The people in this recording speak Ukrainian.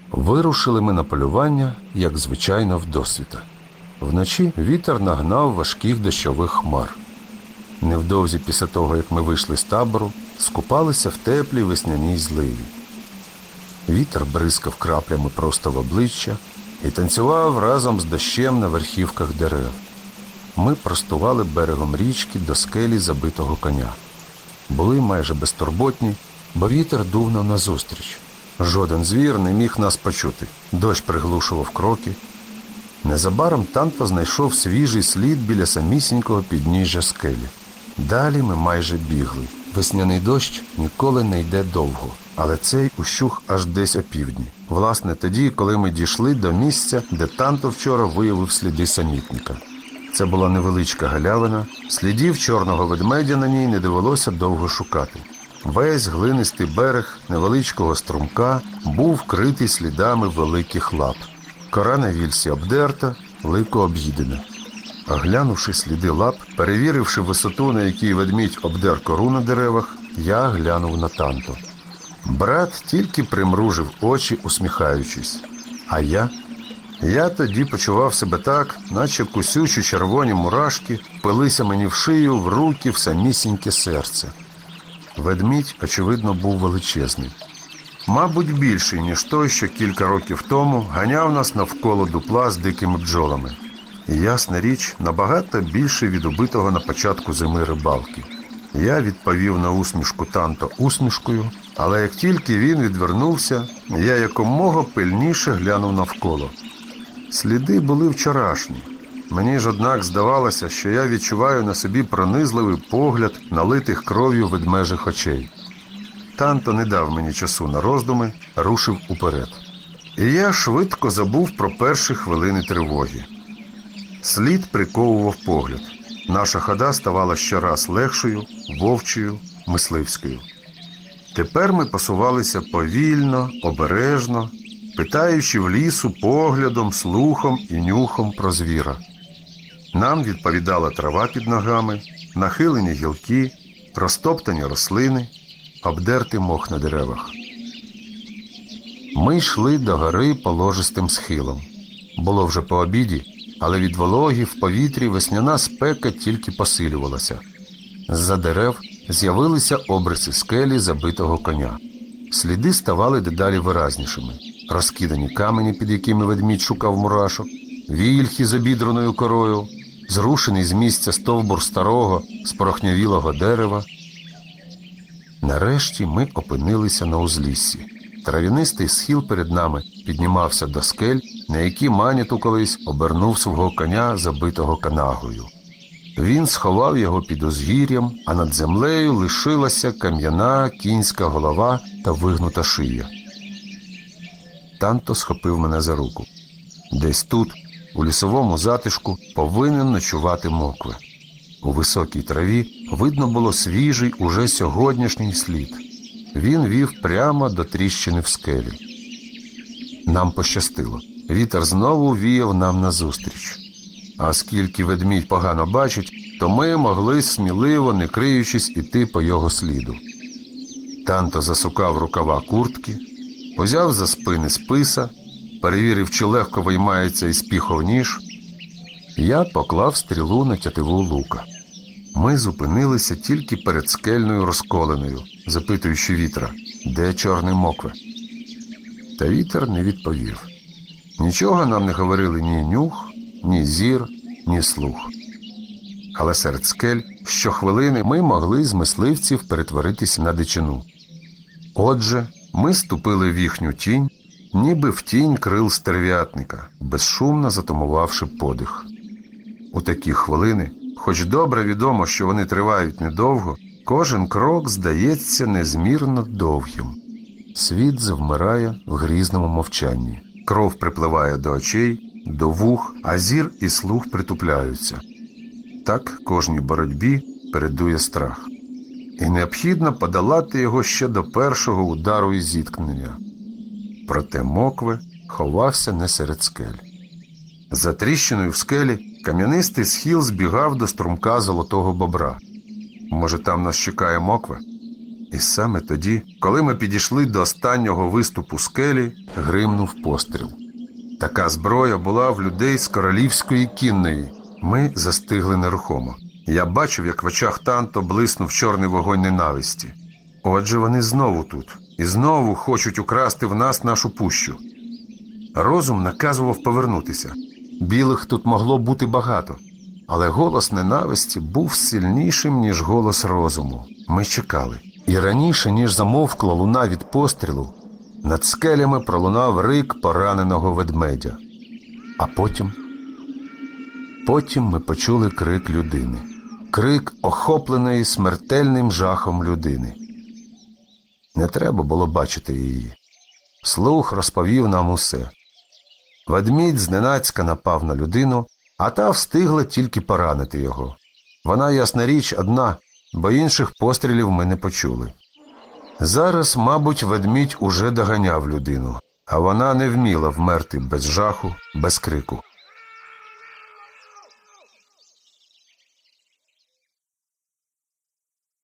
Вирушили ми на полювання, як звичайно, вдосвіта. Вночі вітер нагнав важких дощових хмар. Невдовзі після того, як ми вийшли з табору, скупалися в теплій весняній зливі. Вітер бризкав краплями просто в обличчя і танцював разом з дощем на верхівках дерев. Ми простували берегом річки до скелі забитого коня. Були майже безтурботні, бо вітер дув нам назустріч. Жоден звір не міг нас почути. Дощ приглушував кроки. Незабаром Танто знайшов свіжий слід біля самісінького підніжжя скелі. Далі ми майже бігли. Весняний дощ ніколи не йде довго, але цей ущух аж десь опівдні. Власне, тоді, коли ми дійшли до місця, де Танто вчора виявив сліди самітника. Це була невеличка галявина, слідів чорного ведмедя на ній не довелося довго шукати. Весь глинистий берег невеличкого струмка був вкритий слідами великих лап. Кора на вільсі обдерта, лико об'їдена. Оглянувши сліди лап, перевіривши висоту, на якій ведмідь обдер кору на деревах, я глянув на Танто. Брат тільки примружив очі, усміхаючись. А я тоді почував себе так, наче кусючі червоні мурашки впилися мені в шию, в руки, в самісіньке серце. Ведмідь, очевидно, був величезний. Мабуть, більший, ніж той, що кілька років тому ганяв нас навколо дупла з дикими бджолами. І, ясна річ, набагато більше від убитого на початку зими рибалки. Я відповів на усмішку Танто усмішкою, але як тільки він відвернувся, я якомога пильніше глянув навколо. Сліди були вчорашні. Мені ж, однак, здавалося, що я відчуваю на собі пронизливий погляд налитих кров'ю ведмежих очей. Танто не дав мені часу на роздуми, рушив уперед. І я швидко забув про перші хвилини тривоги. Слід приковував погляд. Наша хода ставала щораз легшою, вовчою, мисливською. Тепер ми посувалися повільно, обережно, питаючи в лісу поглядом, слухом і нюхом про звіра. Нам відповідала трава під ногами, нахилені гілки, розтоптані рослини, обдертий мох на деревах. Ми йшли до гори положистим схилом. Було вже по обіді, але від вологи в повітрі весняна спека тільки посилювалася. З-за дерев з'явилися обриси скелі забитого коня. Сліди ставали дедалі виразнішими. Розкидані камені, під якими ведмідь шукав мурашок, вільхи з обідраною корою, зрушений з місця стовбур старого, спорохнявілого дерева. Нарешті ми опинилися на узліссі. Трав'янистий схил перед нами піднімався до скель, на які Маніту колись обернув свого коня, забитого канагою. Він сховав його під узгір'ям, а над землею лишилася кам'яна кінська голова та вигнута шия. Танто схопив мене за руку. Десь тут, у лісовому затишку, повинен ночувати Мокве. У високій траві видно було свіжий, уже сьогоднішній слід. Він вів прямо до тріщини в скелі. Нам пощастило. Вітер знову віяв нам назустріч. А оскільки ведмідь погано бачить, то ми могли сміливо, не криючись, іти по його сліду. Танто засукав рукава куртки, узяв за спини списа, перевірив, чи легко виймається із піхов ніж. Я поклав стрілу на тятиву лука. Ми зупинилися тільки перед скельною розколеною, запитуючи вітра, де чорний Мокве. Та вітер не відповів. Нічого нам не говорили ні нюх, ні зір, ні слух. Але серед скель щохвилини ми могли з мисливців перетворитися на дичину. Отже, ми ступили в їхню тінь, ніби в тінь крил стерв'ятника, безшумно затамувавши подих. У такі хвилини, хоч добре відомо, що вони тривають недовго, кожен крок здається незмірно довгим. Світ завмирає в грізному мовчанні. Кров припливає до очей, до вух, а зір і слух притупляються. Так кожній боротьбі передує страх. І необхідно подолати його ще до першого удару і зіткнення. Проте Мокве ховався не серед скель. За тріщиною в скелі кам'янистий схил збігав до струмка Золотого Бобра. Може, там нас чекає Мокве? І саме тоді, коли ми підійшли до останнього виступу скелі, гримнув постріл. Така зброя була в людей з королівської кінної. Ми застигли нерухомо. Я бачив, як в очах Танто блиснув чорний вогонь ненависті. Отже, вони знову тут. І знову хочуть украсти в нас нашу пущу. Розум наказував повернутися. Білих тут могло бути багато. Але голос ненависті був сильнішим, ніж голос розуму. Ми чекали. І раніше, ніж замовкла луна від пострілу, над скелями пролунав рик пораненого ведмедя. А потім ми почули крик людини. Крик охопленої смертельним жахом людини. Не треба було бачити її. Слух розповів нам усе. Ведмідь зненацька напав на людину, а та встигла тільки поранити його. Вона, ясна річ, одна, бо інших пострілів ми не почули. Зараз, мабуть, ведмідь уже доганяв людину, а вона не вміла вмерти без жаху, без крику.